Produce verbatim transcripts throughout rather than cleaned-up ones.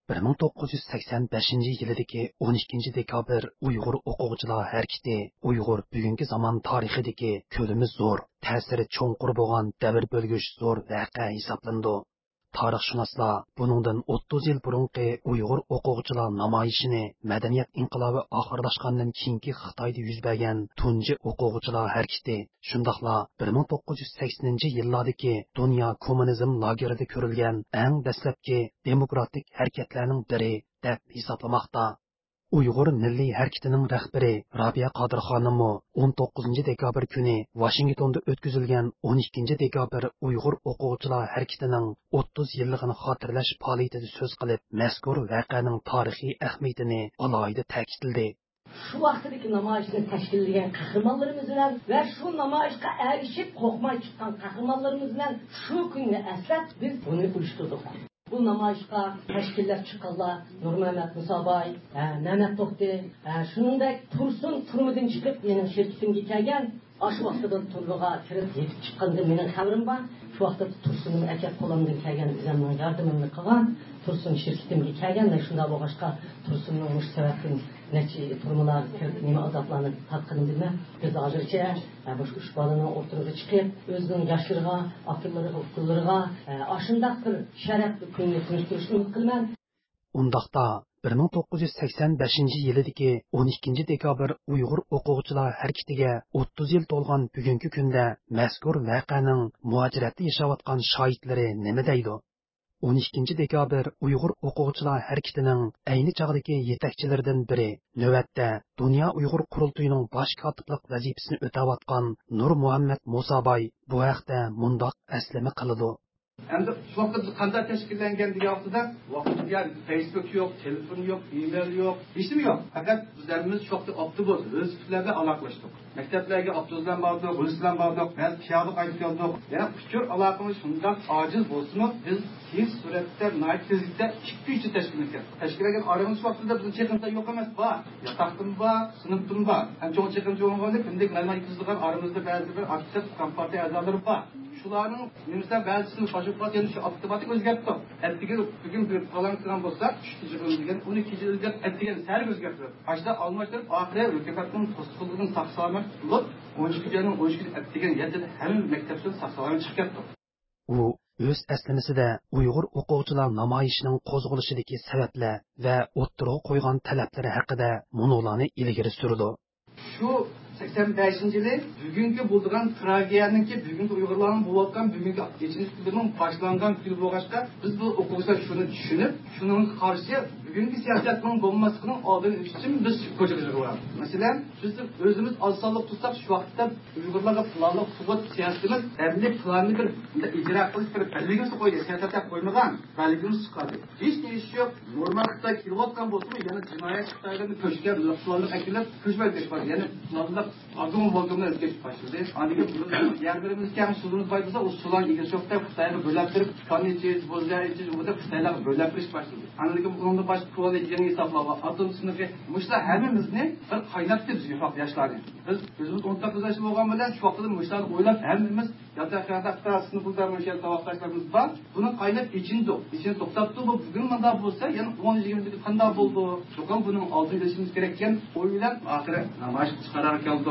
bir ming to'qqiz yuz sakson beshinchi yildagi o'n ikkinchi dekabr Uyg'ur o'quvchilar harakati Uyg'ur bugungi zamon tarixidagi ko'lami zo'r, ta'siri cho'nqur bo'lgan davr bo'lgich zo'r voqea hisoblandi. Tarixshunoslar buningdan o'ttiz yil burungi Uyg'ur o'quvchilar namoyishini madaniyat inqilobi oxirlashgandan keyingi Xitoyda yuz bergan tunji o'quvchilar harakati, shundoqla bir ming to'qqiz yuz saksoninchi yillardagi dunyo kommunizm lagerida ko'rilgan eng dastlabki demokratik harakatlarning biri deb hisoblamoqda. Uyg'ur milliy harakatining rahbari Robiya Qodirxonimi o'n to'qqizinchi dekabr kuni Washingtonda o'tkazilgan o'n ikkinchi dekabr Uyg'ur o'quvchilar harakatining o'ttiz yilligini xotirlash faoliyatida so'z qilib, mazkur voqeaning tarixiy ahamiyatini alohida ta'kidladi. Şu vaqtdagi namoyishni tashkillagan qahramonlarimiz bilan va shu namoyishga erishib qo'rqmay chiqqan qahramonlarimiz bilan shu kunni eslab biz buni uyushtirdik. Bu namoyishga tashkillab chiqqanlar Nurmuhammad Musobay, Mehmet To'xti, shuningdek Tursun Turmuddin chiqib mening shirkatimga kelgan. Shu vaqtdan Turluga kirib yetib chiqqanda mening xabarim bor. Shu vaqtda Tursunning aka qo'limdan kelgan bizning yordamimni qilgan. Tursun shirkatimga kelganda shunda bo'lg'ashqa Tursunning mush sababdan nechi turmalar kirib nima azoblarni tatqinini bilmay biz hozircha bu uch bolaning o'rtaga chiqib o'zining yoshlariga, aqllariga, uqullariga ashundaq bir sharafli kunni tunishtirishni umid qilaman. Undaqda bir ming to'qqiz yuz sakson beshinchi yildagi o'n ikkinchi dekabr Uyg'ur o'quvchilar harakatiga o'ttiz yil to'lgan bugungi kunda mazkur voqeaning muajiratda yashayotgan shohidlari nima deydi? o'n ikkinchi dekabr Uyg'ur o'quvchilar harakatining ayni chog'dagi yetakchilaridan biri, navbatda Dunyo Uyg'ur qurultoyining bosh kotiblik vazifasini o'tayotgan Nurmuhammad Musobay bu haqda mundoq aslama qiladi. Endi şu vaqtda biz qanday tashkillangan degan vaqtida vaqtida Facebook yo'q, telefon yo'q, email yo'q, hech nima yo'q. Faqat bizlarimiz shu vaqtda optobus, o'zbeklarga aloqalashdik. Maktablarga optobuslar bordi, polislar bordi, biz piyoda qaytib keldik. Yana uchur aloqamiz shunday ojiz bo'lsa-mu, biz tez suratda, tezlikda ikki uch tashkillangan. Tashkillangan oramiz shu vaqtda biz chekimda yo'q emas, bor. Yotoqdim bor, sinfdim bor. Ham cho'ng chekim cho'ng'anda kunlik nima ikizdigan oramizda ba'zi bir aktiv kompartiya a'zolari bor. Shularning nimasi ba'zisini qo'shib qo'ygan shu avtomatik o'zgartdi. Atdiga bugun bir qalan qilgan bo'lsa, degan o'n ikkinchi yilda atdiga sal o'zgartirdi. Ashda almashtirib oxiri hukumatning to'sqinligini saqlamak bo'lib, o'n ikkinchi yilning o'n ikkinchi atdiga yetdi hamma maktabdan saqlanib chiqib ketdi. U o'z aslamasida Uyg'ur o'quvchilar namoyishining qo'zg'alishidagi sabablar va o'ttirib qo'ygan talablari haqida monolarni ilgari surdi. Shu sakson beshinchi yili bugungi bo'lgan trageyaniki bugungi Uyg'urlarning bo'layotgan bugungi kechinish kunining boshlangan kuni bo'lg'achqa biz bu o'quvchilar shuni tushunib, shuning qarshi bugungi siyosatning bo'lmasligining oldini olish uchun biz ko'chaga chiqamiz. Masalan, biz o'zimiz osonlik tutsak shu vaqtda Uyg'urlarga planli sug'ut siyosatimiz hamda planni bir ijro qilish bir belgisi qo'ydi, siyosatga qo'ymagan, belgimiz chiqadi. Hech nima yo'q. Normal Xitoy kelayotgan bo'lsa, yana jinoyat Xitoydan ko'chgan lafzlarni akilib ko'chmaydi. Ya'ni planlar Agum volgamda ötkeş başladı. Anlık yerlerimiz ki hem suyumuz bayılsa o sulan ilgisi yok da Kıtay'la böleptirip kan içeceğiz, bozağı içeceğiz, o da Kıtay'la böleptiriş başladı. Anlık bunun baş kuvvet edeceğini hesaplama. Atom sınıfı, Muşlar hemimiz ne? Bir kaynattı biz ufak yaşları. Biz gözümüz on dokuz yaşlı olan bile şu vakti Muşlar'ı oylap hemimiz yataklarda Kıtay sınıfında Muşlar savaştaşlarımız var. Bunun kaynak içinde o. İçini toplattı bu. Bugün manda bulsa yani on yirmi kanda buldu. Çokan bunun altını geçmemiz gereken oylar ahire namaş çıkarar kaldı.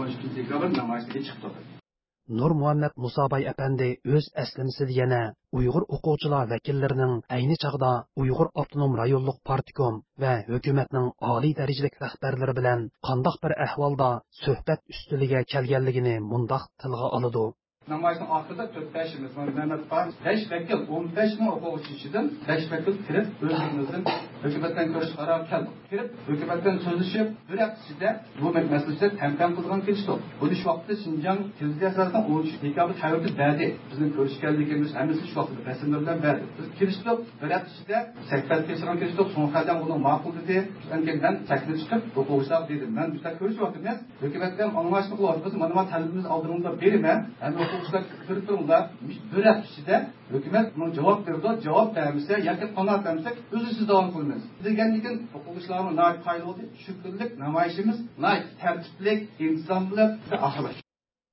Nur Muhammed Musabay Efendi öz əslamisida yana Uyghur o'quvchilar vakillarining ayni chaqda Uyg'ur Avtonom rayonluq partikom va hukumatning oliy darajalik rahbarlari bilan qandoq bir ahvolda suhbat ustiliga kelganligini mundoq tilga oladi. Namoyishning oxirida to'rt beshimiz Mehmet var. besh vakil o'n besh ming o'quvchi ichidan besh vakil kirib o'zimizdan hukumatdan ko'rish qaror qildi. Kirib hukumatdan so'zlashib, bir hafta ichida bu masalada tam-tam qilgan kelishdi. Bu ish vaqtida Xinjiang Tilga asosan o'n uch dekabr tarixi berdi. Bizning ko'rishganligimiz hammasi shu vaqtda rasmlar bilan berdi. Biz kelishdik, bir hafta ichida suhbat qilishgan kelishdik. So'nghadan uni ma'qul dedi. Ankendan taklif chiqib o'quvchilar dedi. Men bu yerda ko'rish vaqtimiz hukumatdan anglashib qo'ydik. Biz mana talabimiz oldimizda beraman. O'quvchilar kirib turdilar. Bir hafta ichida hukumat buna javob berdi. Javob bermasa yoki qanoat bermasa o'zisiz davom qilamiz. Degandan keyin o'quvchilarning nayt qayrildi. Shukrlik namoyishimiz nayt tartiblik, intizomli va axloq.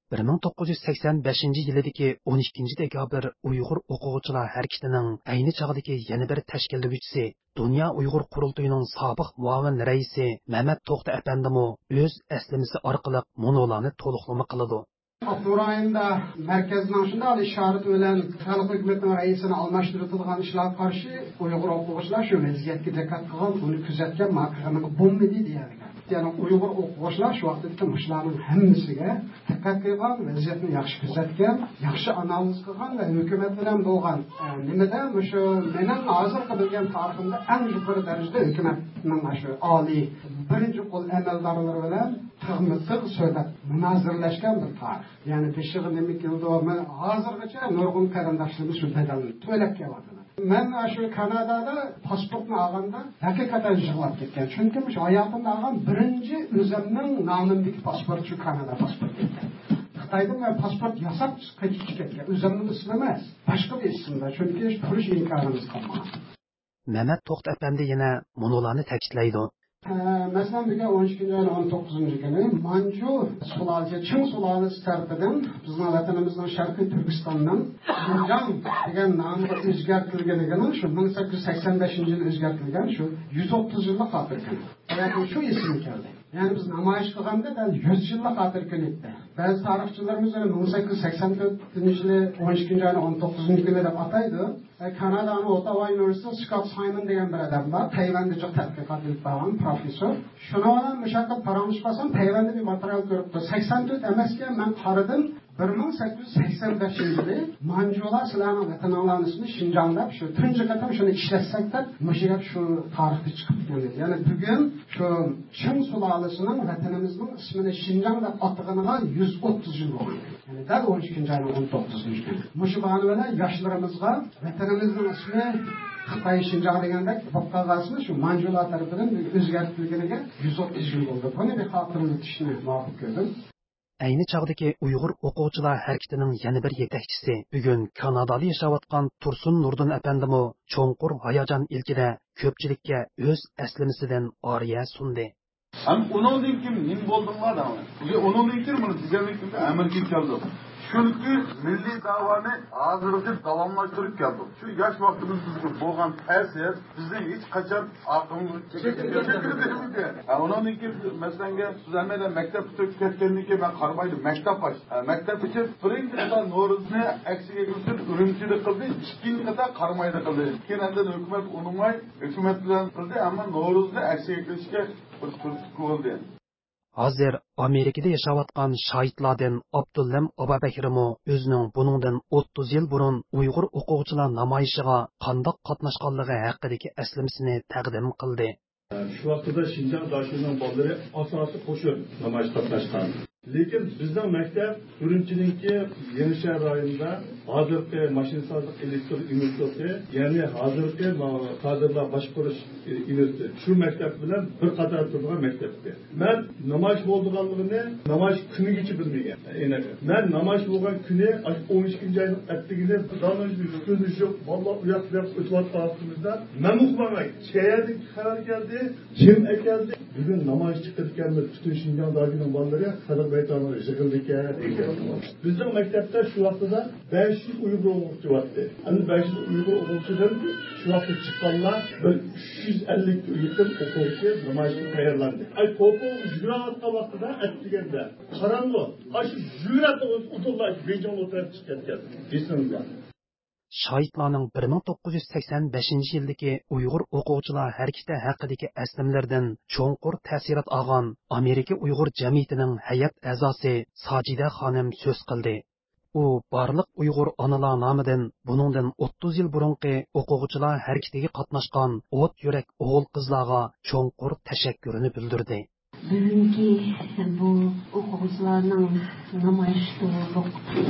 bir ming to'qqiz yuz sakson beshinchi yildagi o'n ikkinchi dekabr Uyg'ur o'quvchilar harakatining ayni chog'dagi yana bir tashkillovchisi Dunyo Uyg'ur qurultoyining sobiq muavin raisi Mehmet To'xta apandimi o'z eslimasi orqali monolarni to'liqlama qiladi. Oktober ayında merkezden şunda işaret ölen Halk Hükümeti'nin reisini almıştırılan işler karşı Uygur okuvuşlar şu vaziyetki dikkat kılan bunu küzetken makırının bomba diye. Yani Uygur okuvuşlar şu vakitte işlerin hemisiga dikkat kılan vaziyetini yaxşı küzetken, yaxşı analiz kılan ve hükümet bilen doğan nimede şu benim hazır kıbilgen tarafında en yukarı derecede hükümetinin şu ali birinci kol emeldarları bilen tığmıtık söylep münazirleşken bir tarih. Yani peşiği demek ki o hazırgacha nurgun karandaşlığımız şu bedelini töylep geldi. Ben şu Kanada'da pasportunu alanda hakikaten yığılap ketken. Çünkü şu hayatımda algan birinci özümün namındaki pasport şu Kanada pasportu. Xitayda ben pasport yasap kaçıp ketken. Özümün ismi emas, başka bir isimde. Çünkü hiç pürüş imkanımız kalmadı. Mehmet To'xta apandi yana monolarni ta'kidlaydi. Mesela bir on ikinci ayın on dokuzuncu günü Manju sulalesi, Çin sulalesi tarafından bizim vatanımızdan Şarkı Türkistan'dan Xinjiang degan namga o'zgartirilganligini şu bin sekiz yüz seksen beşinchi yil o'zgartirilgan şu yüz otuz yillik xotir kuni. Yani şu isim keldi. Yani biz namoyish qilganda da yüz yillik xotir kuni edi. Bazı tarixchilarimiz bin sekiz yüz seksen dördüncü yili on ikinci ayın on dokuzuncu günü deb ataydi. Kanada'nın Ottawa Üniversitesi Scott Simon degan bir adam var. Tayvanda çok tadqiqot qilib borgan professor. Shuni bilan mushaqat paramlish qilsam Tayvanda bir material ko'ribdi. seksen dört emasga men qaradim. bir ming sakkiz yüz seksen beshinchi yili Manjular sizlarning vatanlaringizni Xinjiangda shu tunji qatam shuni ishlatsak deb mushaqat shu tarixda chiqib keldi. Ya'ni bugun shu Qing sulolasining vatanimizning ismini Xinjiang deb atag'aniga yüz otuz yil bo'ldi. Yani dal on ikinci ayın on dokuzuncu günü. Muşu bağlı böyle yaşlarımızga vatanimizin ismi Xitay Xinjiang degandek bo'lib qolganini shu Manjular tarafidan o'zgartirilganiga yüz otuz yil bo'ldi. Buni bir xotirani tutishni muvofiq ko'rdim. Ayni chog'dagi Uyg'ur o'quvchilar harakatining yana bir yetakchisi bugun Kanadada yashayotgan Tursun Nurdin apandimi cho'nqur hayajon ilkida ko'pchilikka o'z aslimasidan oriya sundi. Hem onun linkim nim boldumlar da ama. Onun linkim bunu diğerlikinde Amerika kaldı. Çünkü milli davanı hazırlıklı davamlaştırıp geldi. Şu yaş vaktimizde boğan tesir bizden hiç kaçan aklımız çekildi. Onun linkim mesela Süzemede mektep tüketkenliği ben karmaydım. Mektep baş. Mektep için birinci kadar Noruz'ne eksik ekilsin ürüncülü kıldı. İkinci kadar karmaydı kıldı. Kenardan hükümet unumay hükümet bilen kıldı ama Noruz'da eksik ekilişke bir kırtık oldu. Hozir Amerikada yashayotgan shohidlardan Abdullam Ababakirmi o'zining buningdan o'ttiz yil burun Uyg'ur o'quvchilar namoyishiga qanday qatnashganligi haqidagi eslimasini taqdim qildi. Shu vaqtda Xinjiang dashining bolalari asosiy qo'shin namoyish qatnashgan. Lekin bizning maktab Urumchininki Yenishar rayonida hozirgi mashinasozlik elektr universiteti, ya'ni hozirgi kadrlar boshqarish universiteti. Shu maktab bilan bir qator turgan maktabda. Men namoyish bo'lganligini namoyish kunigacha bilmagan. Men namoyish bo'lgan kuni o'n ikkinchi oyning attigini namoyish kuni yo'q, valloh uyoqlab o'tayotganimizda men uqmamay. Chayarlik xabar keldi, jim ekeldi. Bugun namoyish chiqayotganlar butun Xinjiang dagining bolalari baytanlar yig'ildiga ekan. Bizning maktabda shu vaqtda besh yuz Uyg'ur o'quvchi vardı. Endi besh yuz Uyg'ur o'quvchidan shu vaqtda chiqqanlar bir uch yuz ellik yaqin o'quvchi namoyishga tayyorlandi. Ay to'pi yurayotgan vaqtida aytganda qarang'i, shu yurati o'tirlar Beijing o'tirib chiqqan. Esingizda. Shohidlarning bir ming to'qqiz yuz sakson beshinchi yildagi Uyg'ur o'quvchilar harakati haqidagi aslimlardan cho'nqur ta'sirat olgan Amerika Uyg'ur jamiyatining hay'at a'zosi Sajida xonim so'z qildi. U barliq Uyg'ur onalar nomidan buningdan o'ttiz yil burungi o'quvchilar harakatiga qatnashgan o't yurak o'g'il qizlarga cho'nqur tashakkurini bildirdi. Bugünkü bu okuvchilarning namoyishchilik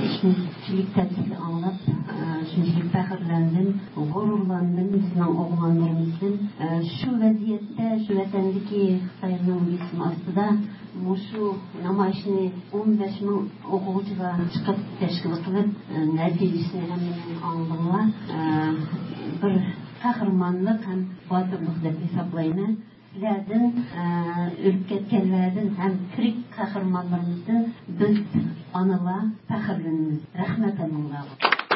tadbiri anglab, shunchalik faxrlandim, g'ururlandim bizning o'g'illarimizni shu vaziyatda, shu vatandagi Xitoyning ismi ostida shu namoyishni o'n besh ming o'quvchilar chiqib tashkil qilib, natijasini hammaning oldinga bir qahramonlik ham botirlik deb hisoblayman. sizlardan o'lib ketganlardan ham tirik qahramonlarimizdan biz onalar faxrlanamiz. Rahmat alinglar.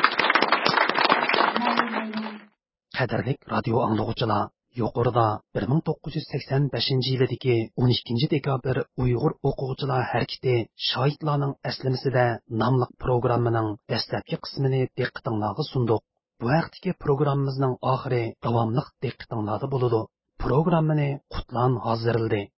Qadrlik radio anglag'uchilar, yuqorida bir ming to'qqiz yuz sakson beshinchi yildagi o'n ikkinchi dekabr Uyg'ur o'quvchilar harakati shohidlarning aslamasida nomli programmaning dastlabki qismini diqqatingizga sundiq. Bu vaqtdagi programmamizning oxiri davomli diqqatingizda bo'ladi. Programmani Qutlan hozirladi.